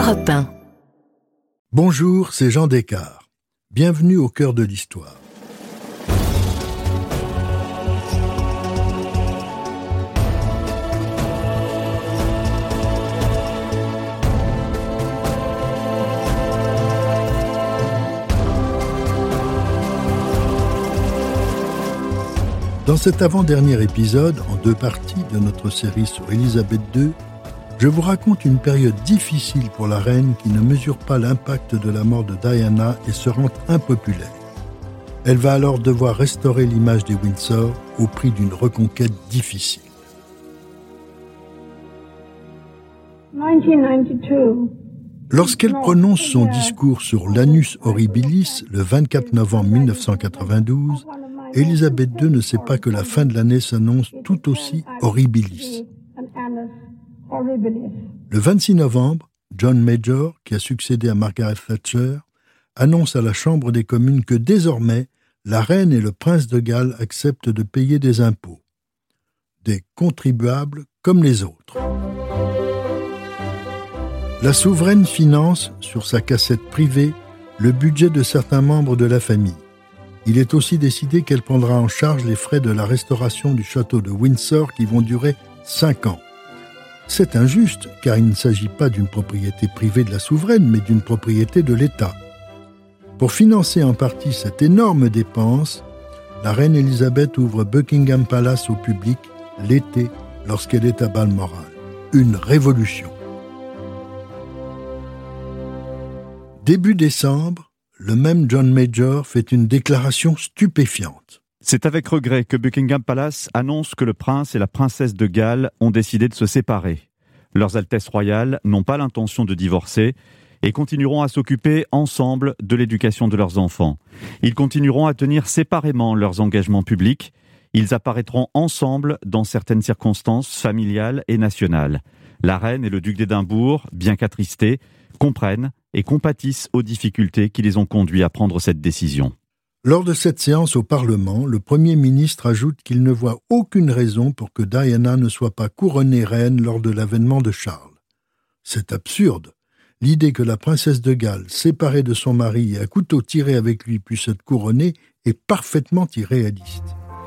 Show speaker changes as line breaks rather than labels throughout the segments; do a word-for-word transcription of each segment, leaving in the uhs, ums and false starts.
Europe un.
Bonjour, c'est Jean Descartes. Bienvenue au cœur de l'histoire. Dans cet avant-dernier épisode, en deux parties de notre série sur Élisabeth deux, je vous raconte une période difficile pour la reine qui ne mesure pas l'impact de la mort de Diana et se rend impopulaire. Elle va alors devoir restaurer l'image des Windsor au prix d'une reconquête difficile. Lorsqu'elle prononce son discours sur l'Annus Horribilis le vingt-quatre novembre mille neuf cent quatre-vingt-douze, Élisabeth deux ne sait pas que la fin de l'année s'annonce tout aussi horribilis. Le vingt-six novembre, John Major, qui a succédé à Margaret Thatcher, annonce à la Chambre des communes que désormais, la reine et le prince de Galles acceptent de payer des impôts. Des contribuables comme les autres. La souveraine finance, sur sa cassette privée, le budget de certains membres de la famille. Il est aussi décidé qu'elle prendra en charge les frais de la restauration du château de Windsor qui vont durer cinq ans. C'est injuste, car il ne s'agit pas d'une propriété privée de la souveraine, mais d'une propriété de l'État. Pour financer en partie cette énorme dépense, la reine Élisabeth ouvre Buckingham Palace au public l'été lorsqu'elle est à Balmoral. Une révolution. Début décembre, le même John Major fait une déclaration stupéfiante.
C'est avec regret que Buckingham Palace annonce que le prince et la princesse de Galles ont décidé de se séparer. Leurs Altesses royales n'ont pas l'intention de divorcer et continueront à s'occuper ensemble de l'éducation de leurs enfants. Ils continueront à tenir séparément leurs engagements publics. Ils apparaîtront ensemble dans certaines circonstances familiales et nationales. La reine et le duc d'Édimbourg, bien qu'attristés, comprennent et compatissent aux difficultés qui les ont conduits à prendre cette décision.
Lors de cette séance au Parlement, le Premier ministre ajoute qu'il ne voit aucune raison pour que Diana ne soit pas couronnée reine lors de l'avènement de Charles. C'est absurde. L'idée que la princesse de Galles, séparée de son mari et à couteau tiré avec lui, puisse être couronnée est parfaitement irréaliste.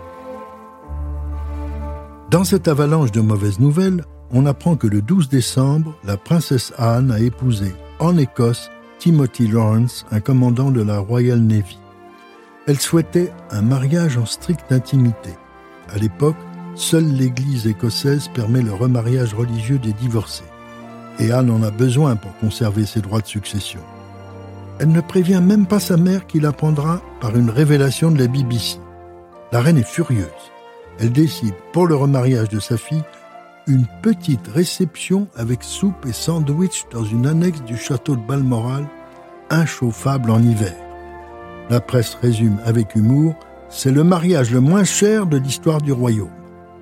Dans cette avalanche de mauvaises nouvelles, on apprend que le douze décembre, la princesse Anne a épousé, en Écosse, Timothy Lawrence, un commandant de la Royal Navy. Elle souhaitait un mariage en stricte intimité. À l'époque, seule l'Église écossaise permet le remariage religieux des divorcés. Et Anne en a besoin pour conserver ses droits de succession. Elle ne prévient même pas sa mère qui l'apprendra par une révélation de la B B C. La reine est furieuse. Elle décide, pour le remariage de sa fille, une petite réception avec soupe et sandwich dans une annexe du château de Balmoral, inchauffable en hiver. La presse résume avec humour, c'est le mariage le moins cher de l'histoire du royaume.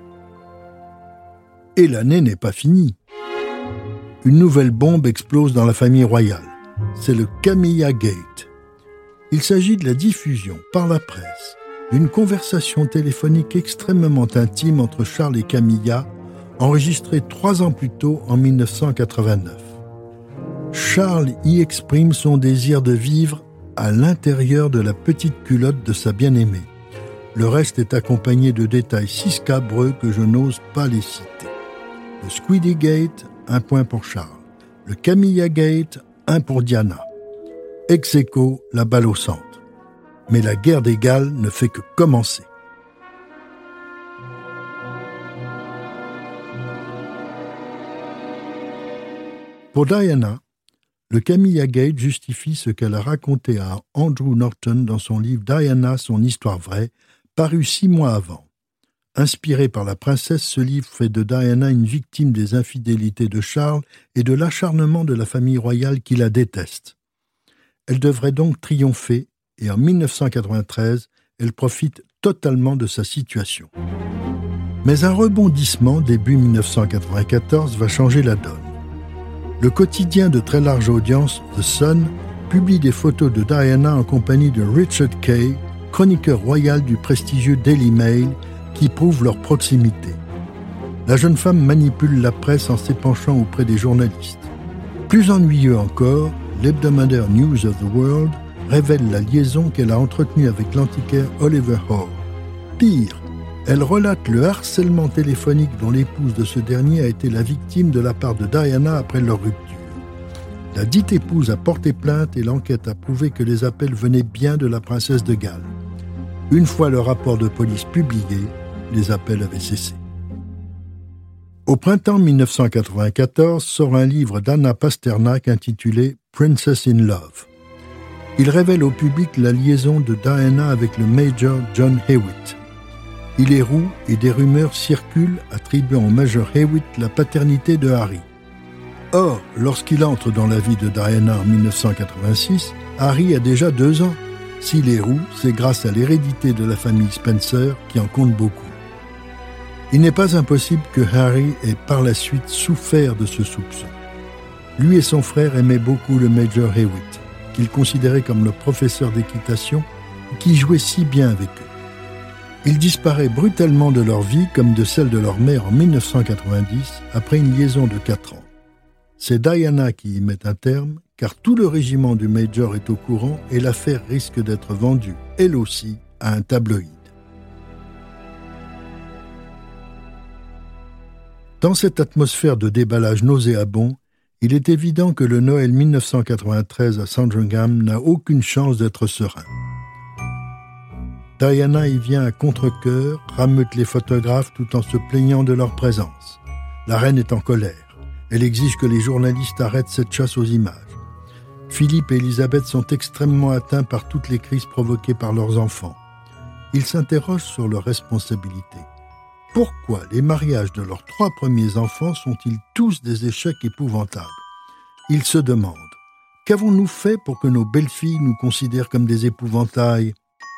Et l'année n'est pas finie. Une nouvelle bombe explose dans la famille royale. C'est le Camilla Gate. Il s'agit de la diffusion par la presse d'une conversation téléphonique extrêmement intime entre Charles et Camilla, enregistrée trois ans plus tôt en mille neuf cent quatre-vingt-neuf. Charles y exprime son désir de vivre à l'intérieur de la petite culotte de sa bien-aimée. Le reste est accompagné de détails si scabreux que je n'ose pas les citer. Le Squiddy Gate, un point pour Charles. Le Camilla Gate, un pour Diana. Ex aequo, la balle au centre. Mais la guerre des Galles ne fait que commencer. Pour Diana, le Camilla Gate justifie ce qu'elle a raconté à Andrew Norton dans son livre « Diana, son histoire vraie », paru six mois avant. Inspiré par la princesse, ce livre fait de Diana une victime des infidélités de Charles et de l'acharnement de la famille royale qui la déteste. Elle devrait donc triompher et en mille neuf cent quatre-vingt-treize, elle profite totalement de sa situation. Mais un rebondissement début mille neuf cent quatre-vingt-quatorze va changer la donne. Le quotidien de très large audience, The Sun, publie des photos de Diana en compagnie de Richard Kay, chroniqueur royal du prestigieux Daily Mail, qui prouvent leur proximité. La jeune femme manipule la presse en s'épanchant auprès des journalistes. Plus ennuyeux encore, l'hebdomadaire News of the World révèle la liaison qu'elle a entretenue avec l'antiquaire Oliver Hall. Pire, elle relate le harcèlement téléphonique dont l'épouse de ce dernier a été la victime de la part de Diana après leur rupture. La dite épouse a porté plainte et l'enquête a prouvé que les appels venaient bien de la princesse de Galles. Une fois le rapport de police publié, les appels avaient cessé. Au printemps dix-neuf cent quatre-vingt-quatorze sort un livre d'Anna Pasternak intitulé « Princess in Love ». Il révèle au public la liaison de Diana avec le Major John Hewitt. Il est roux et des rumeurs circulent attribuant au Major Hewitt la paternité de Harry. Or, lorsqu'il entre dans la vie de Diana en dix-neuf cent quatre-vingt-six, Harry a déjà deux ans. S'il est roux, c'est grâce à l'hérédité de la famille Spencer qui en compte beaucoup. Il n'est pas impossible que Harry ait par la suite souffert de ce soupçon. Lui et son frère aimaient beaucoup le Major Hewitt, qu'il considérait comme le professeur d'équitation, qui jouait si bien avec eux. Il disparaît brutalement de leur vie comme de celle de leur mère en dix-neuf cent quatre-vingt-dix, après une liaison de quatre ans. C'est Diana qui y met un terme, car tout le régiment du Major est au courant et l'affaire risque d'être vendue, elle aussi, à un tabloïd. Dans cette atmosphère de déballage nauséabond, il est évident que le Noël dix-neuf cent quatre-vingt-treize à Sandringham n'a aucune chance d'être serein. Diana y vient à contre-cœur, rameute les photographes tout en se plaignant de leur présence. La reine est en colère. Elle exige que les journalistes arrêtent cette chasse aux images. Philippe et Élisabeth sont extrêmement atteints par toutes les crises provoquées par leurs enfants. Ils s'interrogent sur leur responsabilité. Pourquoi les mariages de leurs trois premiers enfants sont-ils tous des échecs épouvantables ? Ils se demandent « Qu'avons-nous fait pour que nos belles-filles nous considèrent comme des épouvantails ?»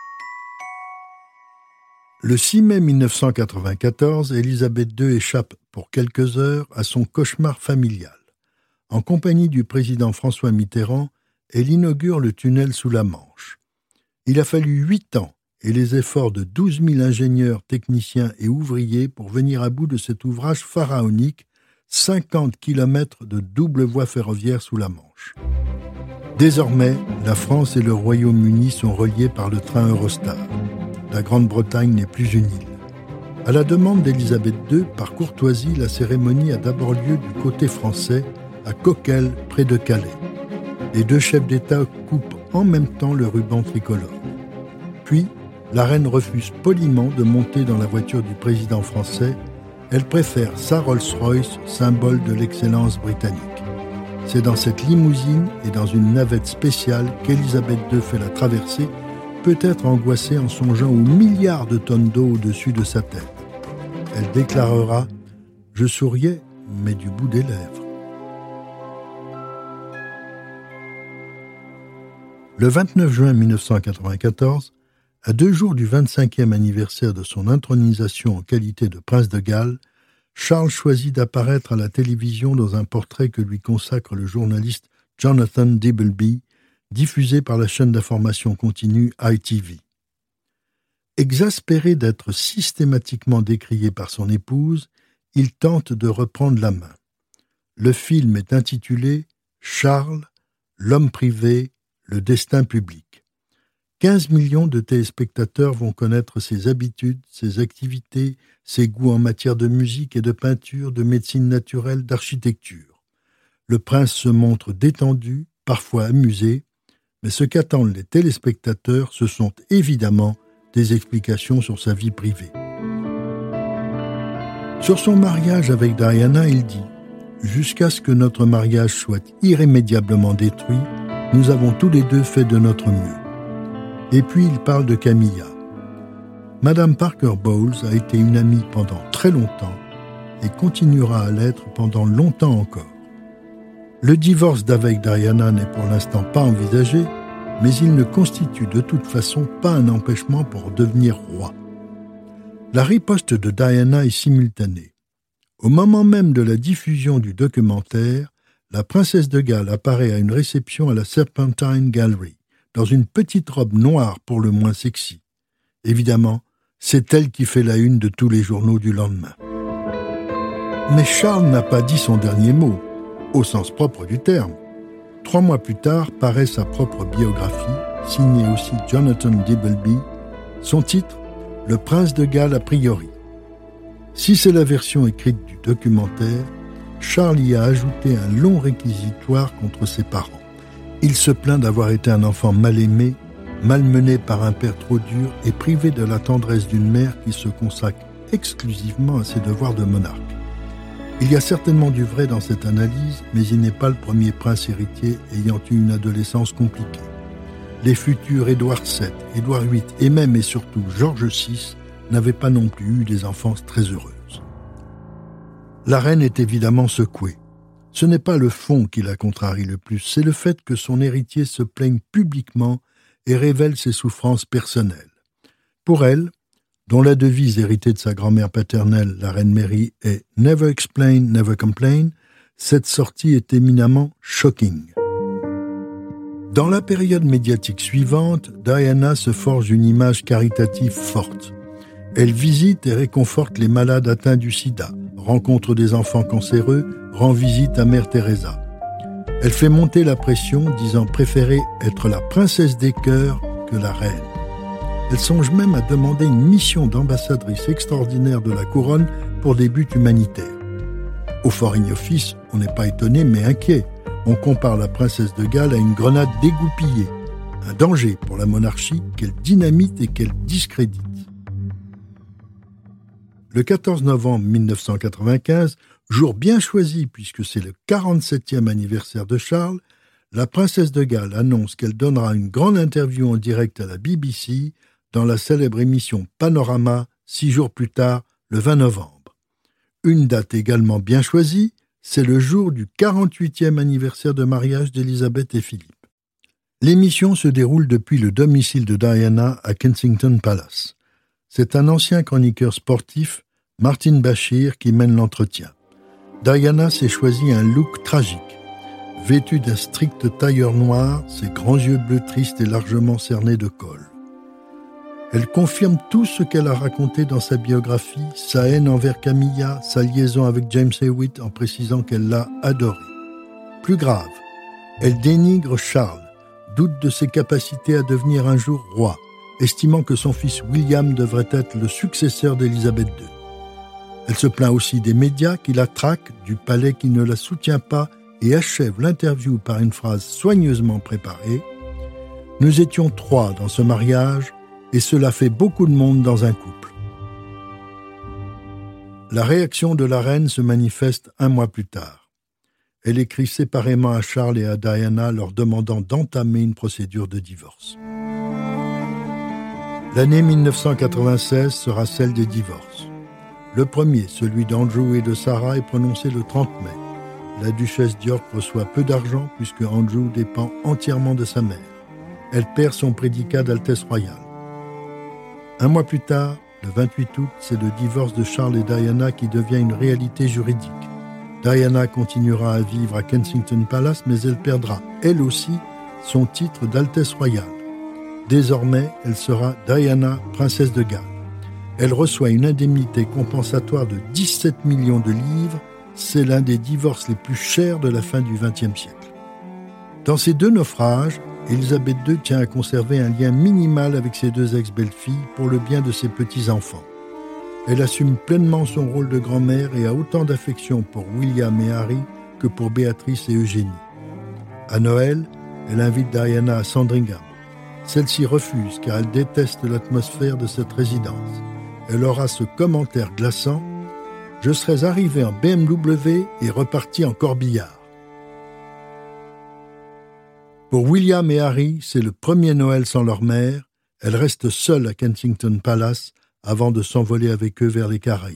Le six mai dix-neuf cent quatre-vingt-quatorze, Élisabeth deux échappe pour quelques heures à son cauchemar familial. En compagnie du président François Mitterrand, elle inaugure le tunnel sous la Manche. Il a fallu huit ans et les efforts de douze mille ingénieurs, techniciens et ouvriers pour venir à bout de cet ouvrage pharaonique, cinquante kilomètres de double voie ferroviaire sous la Manche. Désormais, la France et le Royaume-Uni sont reliés par le train Eurostar. La Grande-Bretagne n'est plus une île. À la demande d'Élisabeth deux, par courtoisie, la cérémonie a d'abord lieu du côté français, à Coquelles, près de Calais. Les deux chefs d'État coupent en même temps le ruban tricolore. Puis, la reine refuse poliment de monter dans la voiture du président français. Elle préfère sa Rolls-Royce, symbole de l'excellence britannique. C'est dans cette limousine et dans une navette spéciale qu'Élisabeth deux fait la traversée, peut-être angoissée en songeant aux milliards de tonnes d'eau au-dessus de sa tête. Elle déclarera « Je souriais, mais du bout des lèvres ». Le vingt-neuf juin dix-neuf cent quatre-vingt-quatorze, à deux jours du vingt-cinquième anniversaire de son intronisation en qualité de prince de Galles, Charles choisit d'apparaître à la télévision dans un portrait que lui consacre le journaliste Jonathan Dibbleby, diffusé par la chaîne d'information continue I T V. Exaspéré d'être systématiquement décrié par son épouse, il tente de reprendre la main. Le film est intitulé « Charles, l'homme privé, le destin public ». quinze millions de téléspectateurs vont connaître ses habitudes, ses activités, ses goûts en matière de musique et de peinture, de médecine naturelle, d'architecture. Le prince se montre détendu, parfois amusé, mais ce qu'attendent les téléspectateurs, ce sont évidemment des explications sur sa vie privée. Sur son mariage avec Diana, il dit « Jusqu'à ce que notre mariage soit irrémédiablement détruit, nous avons tous les deux fait de notre mieux. » Et puis il parle de Camilla. Madame Parker Bowles a été une amie pendant très longtemps et continuera à l'être pendant longtemps encore. Le divorce d'avec Diana n'est pour l'instant pas envisagé, mais il ne constitue de toute façon pas un empêchement pour devenir roi. La riposte de Diana est simultanée. Au moment même de la diffusion du documentaire, la princesse de Galles apparaît à une réception à la Serpentine Gallery, dans une petite robe noire pour le moins sexy. Évidemment, c'est elle qui fait la une de tous les journaux du lendemain. Mais Charles n'a pas dit son dernier mot. au sens propre du terme. Trois mois plus tard paraît sa propre biographie, signée aussi Jonathan Dibbleby. Son titre, Le Prince de Galles a priori. Si c'est la version écrite du documentaire, Charles y a ajouté un long réquisitoire contre ses parents. Il se plaint d'avoir été un enfant mal aimé, malmené par un père trop dur et privé de la tendresse d'une mère qui se consacre exclusivement à ses devoirs de monarque. Il y a certainement du vrai dans cette analyse, mais il n'est pas le premier prince héritier ayant eu une adolescence compliquée. Les futurs Édouard sept, Édouard huit et même et surtout George six n'avaient pas non plus eu des enfances très heureuses. La reine est évidemment secouée. Ce n'est pas le fond qui la contrarie le plus, c'est le fait que son héritier se plaigne publiquement et révèle ses souffrances personnelles. Pour elle, dont la devise héritée de sa grand-mère paternelle, la reine Mary, est « Never explain, never complain », cette sortie est éminemment « shocking ». Dans la période médiatique suivante, Diana se forge une image caritative forte. Elle visite et réconforte les malades atteints du sida, rencontre des enfants cancéreux, rend visite à Mère Teresa. Elle fait monter la pression, disant préférer être la princesse des cœurs que la reine. Elle songe même à demander une mission d'ambassadrice extraordinaire de la couronne pour des buts humanitaires. Au Foreign Office, on n'est pas étonné mais inquiet. On compare la princesse de Galles à une grenade dégoupillée, un danger pour la monarchie qu'elle dynamite et qu'elle discrédite. Le quatorze novembre mille neuf cent quatre-vingt-quinze, jour bien choisi puisque c'est le quarante-septième anniversaire de Charles, la princesse de Galles annonce qu'elle donnera une grande interview en direct à la B B C dans la célèbre émission Panorama, six jours plus tard, le vingt novembre. Une date également bien choisie, c'est le jour du quarante-huitième anniversaire de mariage d'Élisabeth et Philippe. L'émission se déroule depuis le domicile de Diana à Kensington Palace. C'est un ancien chroniqueur sportif, Martin Bashir, qui mène l'entretien. Diana s'est choisi un look tragique. Vêtue d'un strict tailleur noir, ses grands yeux bleus tristes et largement cernés de col. Elle confirme tout ce qu'elle a raconté dans sa biographie, sa haine envers Camilla, sa liaison avec James Hewitt en précisant qu'elle l'a adoré. Plus grave, elle dénigre Charles, doute de ses capacités à devenir un jour roi, estimant que son fils William devrait être le successeur d'Élisabeth deux. Elle se plaint aussi des médias qui la traquent, du palais qui ne la soutient pas et achève l'interview par une phrase soigneusement préparée. « Nous étions trois dans ce mariage et cela fait beaucoup de monde dans un couple. » La réaction de la reine se manifeste un mois plus tard. Elle écrit séparément à Charles et à Diana leur demandant d'entamer une procédure de divorce. L'année mille neuf cent quatre-vingt-seize sera celle des divorces. Le premier, celui d'Andrew et de Sarah, est prononcé le trente mai. La duchesse d'York reçoit peu d'argent puisque Andrew dépend entièrement de sa mère. Elle perd son prédicat d'Altesse royale. Un mois plus tard, le vingt-huit août, c'est le divorce de Charles et Diana qui devient une réalité juridique. Diana continuera à vivre à Kensington Palace, mais elle perdra, elle aussi, son titre d'Altesse royale. Désormais, elle sera Diana, princesse de Galles. Elle reçoit une indemnité compensatoire de dix-sept millions de livres. C'est l'un des divorces les plus chers de la fin du vingtième siècle. Dans ces deux naufrages, Élisabeth deux tient à conserver un lien minimal avec ses deux ex-belles-filles pour le bien de ses petits-enfants. Elle assume pleinement son rôle de grand-mère et a autant d'affection pour William et Harry que pour Béatrice et Eugénie. À Noël, elle invite Diana à Sandringham. Celle-ci refuse car elle déteste l'atmosphère de cette résidence. Elle aura ce commentaire glaçant « Je serais arrivé en B M W et reparti en corbillard ». Pour William et Harry, c'est le premier Noël sans leur mère. Elles restent seules à Kensington Palace avant de s'envoler avec eux vers les Caraïbes.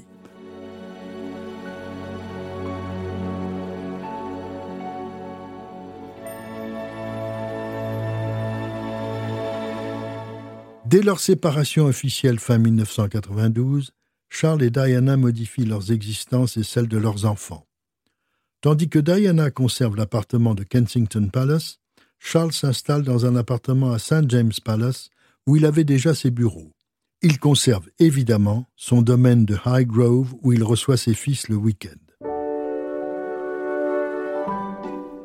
Dès leur séparation officielle fin mille neuf cent quatre-vingt-douze, Charles et Diana modifient leurs existences et celles de leurs enfants. Tandis que Diana conserve l'appartement de Kensington Palace, Charles s'installe dans un appartement à Saint James Palace où il avait déjà ses bureaux. Il conserve évidemment son domaine de Highgrove où il reçoit ses fils le week-end.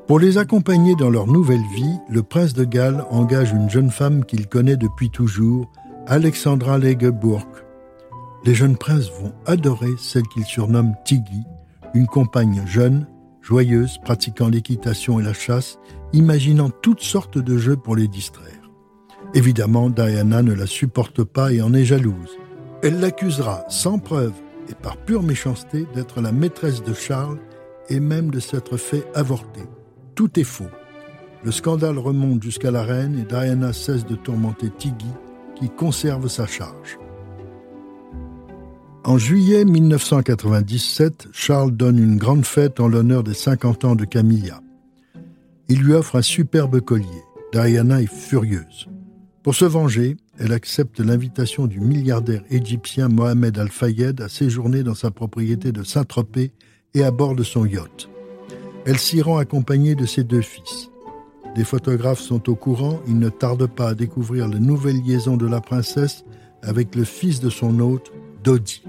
Pour les accompagner dans leur nouvelle vie, le prince de Galles engage une jeune femme qu'il connaît depuis toujours, Alexandra Lagerburg. Les jeunes princes vont adorer celle qu'ils surnomment Tiggy, une compagne jeune, joyeuse, pratiquant l'équitation et la chasse, imaginant toutes sortes de jeux pour les distraire. Évidemment, Diana ne la supporte pas et en est jalouse. Elle l'accusera sans preuve et par pure méchanceté d'être la maîtresse de Charles et même de s'être fait avorter. Tout est faux. Le scandale remonte jusqu'à la reine et Diana cesse de tourmenter Tiggy, qui conserve sa charge. En juillet dix-neuf cent quatre-vingt-dix-sept, Charles donne une grande fête en l'honneur des cinquante ans de Camilla. Il lui offre un superbe collier. Diana est furieuse. Pour se venger, elle accepte l'invitation du milliardaire égyptien Mohamed Al-Fayed à séjourner dans sa propriété de Saint-Tropez et à bord de son yacht. Elle s'y rend accompagnée de ses deux fils. Des photographes sont au courant, ils ne tardent pas à découvrir la nouvelle liaison de la princesse avec le fils de son hôte, Dodi.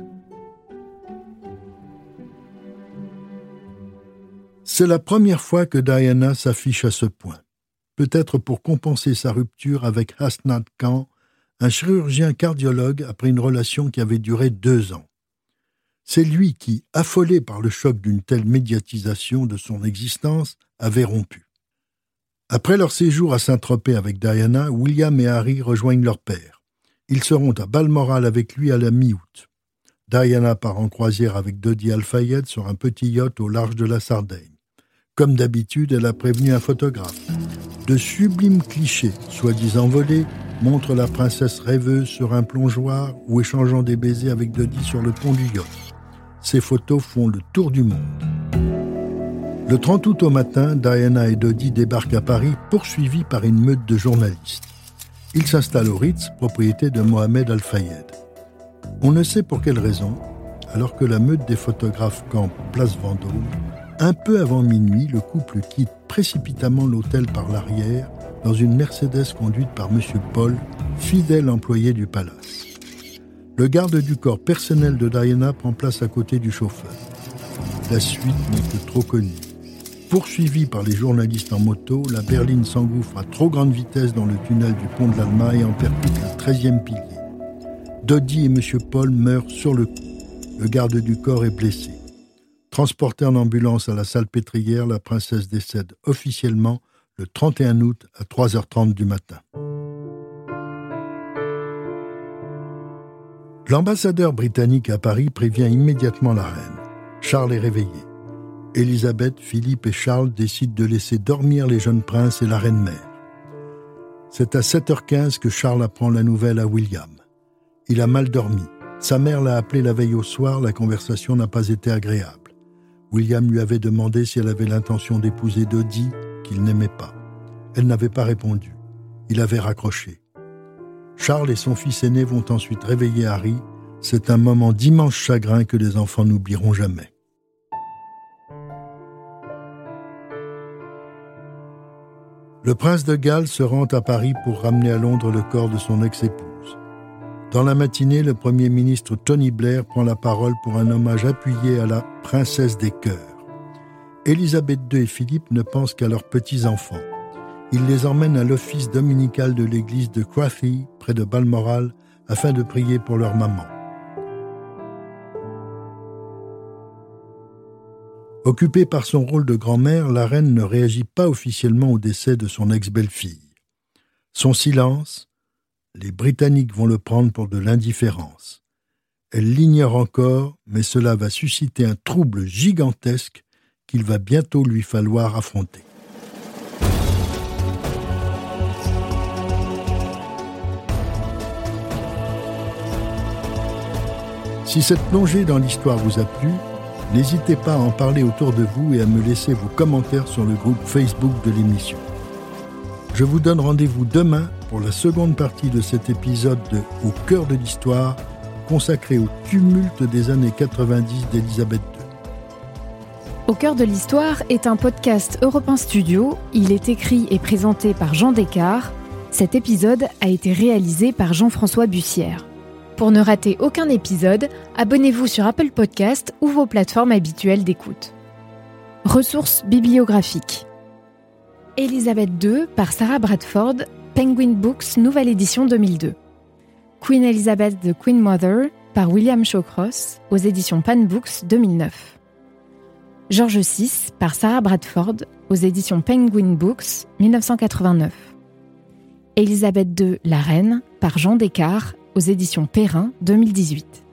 C'est la première fois que Diana s'affiche à ce point. Peut-être pour compenser sa rupture avec Hasnat Khan, un chirurgien cardiologue après une relation qui avait duré deux ans. C'est lui qui, affolé par le choc d'une telle médiatisation de son existence, avait rompu. Après leur séjour à Saint-Tropez avec Diana, William et Harry rejoignent leur père. Ils seront à Balmoral avec lui à la mi-août. Diana part en croisière avec Dodi Al-Fayed sur un petit yacht au large de la Sardaigne. Comme d'habitude, elle a prévenu un photographe. De sublimes clichés, soi-disant volés, montrent la princesse rêveuse sur un plongeoir ou échangeant des baisers avec Dodi sur le pont du yacht. Ces photos font le tour du monde. Le trente août au matin, Diana et Dodi débarquent à Paris, poursuivis par une meute de journalistes. Ils s'installent au Ritz, propriété de Mohamed Al-Fayed. On ne sait pour quelle raison, alors que la meute des photographes campe place Vendôme, un peu avant minuit, le couple quitte précipitamment l'hôtel par l'arrière dans une Mercedes conduite par M. Paul, fidèle employé du palace. Le garde du corps personnel de Diana prend place à côté du chauffeur. La suite n'est que trop connue. Poursuivie par les journalistes en moto, la berline s'engouffre à trop grande vitesse dans le tunnel du pont de l'Alma et en percute le treizième pilier. Dodi et M. Paul meurent sur le coup. Le garde du corps est blessé. Transportée en ambulance à la Salpêtrière, la princesse décède officiellement le trente et un août à trois heures trente du matin. L'ambassadeur britannique à Paris prévient immédiatement la reine. Charles est réveillé. Élisabeth, Philippe et Charles décident de laisser dormir les jeunes princes et la reine-mère. C'est à sept heures quinze que Charles apprend la nouvelle à William. Il a mal dormi. Sa mère l'a appelé la veille au soir, la conversation n'a pas été agréable. William lui avait demandé si elle avait l'intention d'épouser Dodi, qu'il n'aimait pas. Elle n'avait pas répondu. Il avait raccroché. Charles et son fils aîné vont ensuite réveiller Harry. C'est un moment d'immense chagrin que les enfants n'oublieront jamais. Le prince de Galles se rend à Paris pour ramener à Londres le corps de son ex-épouse. Dans la matinée, le Premier ministre Tony Blair prend la parole pour un hommage appuyé à la princesse des cœurs. Élisabeth deux et Philippe ne pensent qu'à leurs petits-enfants. Ils les emmènent à l'office dominical de l'église de Crathy, près de Balmoral, afin de prier pour leur maman. Occupée par son rôle de grand-mère, la reine ne réagit pas officiellement au décès de son ex-belle-fille. Son silence, les Britanniques vont le prendre pour de l'indifférence. Elle l'ignore encore, mais cela va susciter un trouble gigantesque qu'il va bientôt lui falloir affronter. Si cette plongée dans l'histoire vous a plu, n'hésitez pas à en parler autour de vous et à me laisser vos commentaires sur le groupe Facebook de l'émission. Je vous donne rendez-vous demain pour la seconde partie de cet épisode de Au cœur de l'histoire, consacré au tumulte des années quatre-vingt-dix d'Élisabeth deux.
Au cœur de l'histoire est un podcast Europe un Studio. Il est écrit et présenté par Jean Descartes. Cet épisode a été réalisé par Jean-François Bussière. Pour ne rater aucun épisode, abonnez-vous sur Apple Podcasts ou vos plateformes habituelles d'écoute. Ressources bibliographiques. Élisabeth deux par Sarah Bradford, Penguin Books, nouvelle édition deux mille deux. Queen Elizabeth the Queen Mother par William Shawcross, aux éditions Pan Books deux mille neuf. George six par Sarah Bradford, aux éditions Penguin Books dix-neuf cent quatre-vingt-neuf. Élisabeth deux, la Reine par Jean Descartes, aux éditions Perrin deux mille dix-huit.